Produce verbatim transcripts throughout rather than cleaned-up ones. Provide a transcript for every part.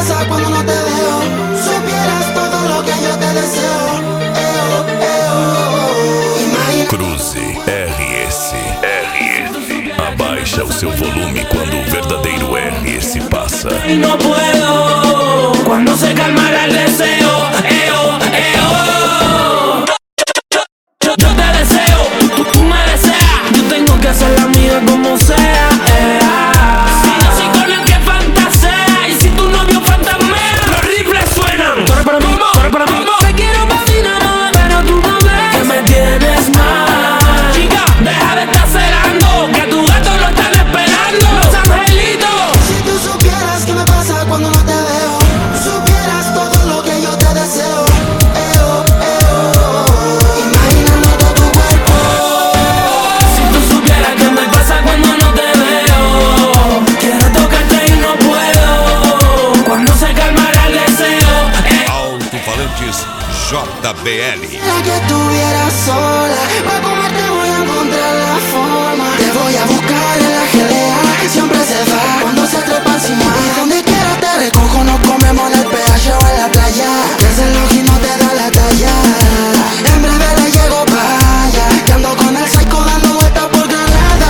pasa cuando no te veo. Supieras todo lo que yo te deseo. Eo, eo. Imagina. Cruze R S. R S. Abaixa o seu volume quando o verdadeiro R S passa. Y no puedo cuando se calmará el deseo. Eo, eo. Yo, yo te deseo, tú, tú me deseas. Yo tengo que hacer la mía como sea. Eh. Si no soy con el que fantasea y si tu novio fantasmea, los rifles suenan. Corre para mí, corre para mí. Te quiero para ti nada más, pero tú no ves que me tienes mal. Chica, deja de estar celando, que a tu gato lo están esperando los angelitos. Si tú supieras qué me pasa cuando no te veo. Supieras todo lo que yo te deseo. Eo, eo. Imaginando todo tu cuerpo. Si tú supieras qué me pasa cuando no te veo. Quiero tocarte y no puedo. Cuando se calmará el deseo. Eh. Alto-falantes J B L. La que estuvieras sola, para comerte voy a encontrar la forma. Te voy a buscar en la G D A, siempre se va cuando se trepa encima. Y donde quiera te recojo, nos comemos en el P H o en la playa. Que ese logi no te da la talla. En breve le llego pa' allá, que ando con el psycho dando vueltas por Granada.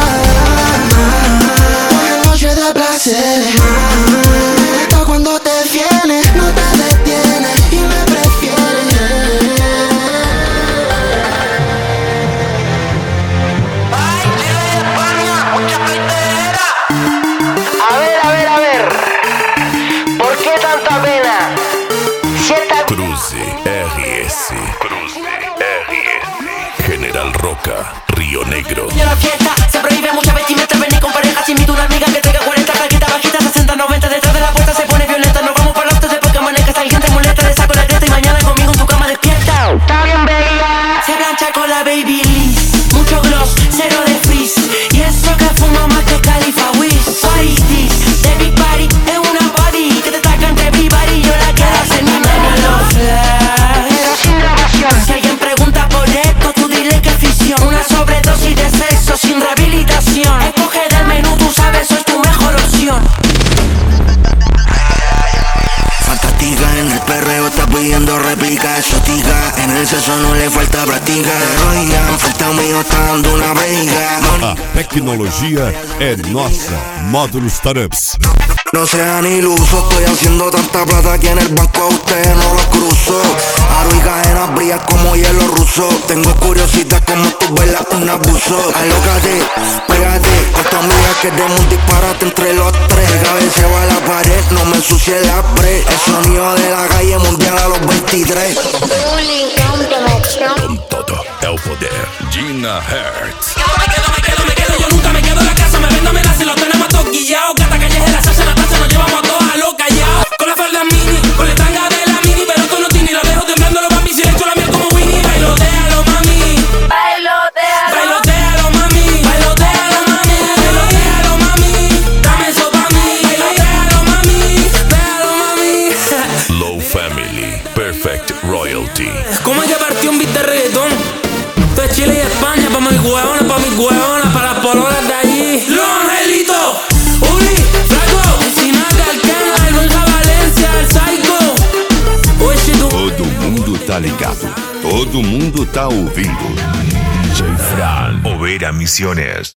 Hoy es noche de placer. Me gusta cuando te vienes, no te detienes y me prefieres. A ver, a ver, a ver. ¿Por qué tanta pena? Si esta Cruze R S. Cruze R S. General Roca, Río Negro. En la fiesta se prohíbe mucha vestimenta. Venir con parejas, invito a una amiga que traiga cuarenta, raquita bajita, sesenta, noventa. Detrás de la puerta se pone violenta. Nos vamos para el after después que amanezca. Alguien te molesta, le saco la cresta y mañana conmigo en tu cama despierta. está bien bella. Se plancha con la baby Liz. Mucho gloss, cero de frizz. Y eso que fuma más que Califa Wiz. What is this? De Big Party es una body que te taca entre everybody. Yo la quiero hacer mi mami love flash. Pero sin grabación. Si alguien pregunta por esto, tú dile que es ficción. Una sobredosis de sexo sin rehabilitación. Escoge del menú, tú sabes, eso es tu mejor opción. Fantástica en el perreo, está pidiendo réplica exótica. En el sexo no le falta práctica. Heroína, falta mío, está dando una briga. A tecnologia é nossa. Módulos Startups. No sean ilusos, estoy haciendo tanta plata que en el banco a ustedes no los cruzo. Aro y cadenas brillan como hielo ruso. Tengo curiosidad como tú bailas un abuso. Alócate, pégate, con tu amiga que demos un disparate entre los tres. Cabeceo a la pared, no me ensucie la pre. El sonido de la calle mundial a los veintitrés. Com todo é o poder. Gina Hertz. Me quedo, me quedo, me quedo. Yo nunca me quedo en la casa. Me vendo, me da si lo tenemos toquillados. Cata callejera, se hace la taza, nos llevamos a todos a lo callado. Con la falda mini, con la tanga de la mini. Pero esto no tiene, la dejo temblando los mami. Si le echo la miel como Winnie. Bailotealo, mami. Bailotealo. Bailotealo, mami. Bailotealo, mami. Bailotealo, mami. Dame eso pa' mí. Bailotealo, mami. Bailotealo, mami. Low Family. Perfect Royalty. ¿Cómo es que partió un beat de reggaetón? Esto es Chile y España, pa' mis huevones, pa' mis huevonas, para las pololas de allí. ¡Los angelitos! ¡Uli! ¡Flaco! El Sinaca, el Kena, el Benja Valencia, el Psycho. Oxe, tu... Todo mundo tá ligado. Todo mundo tá ouvindo. D J Fran, Oveira Misiones.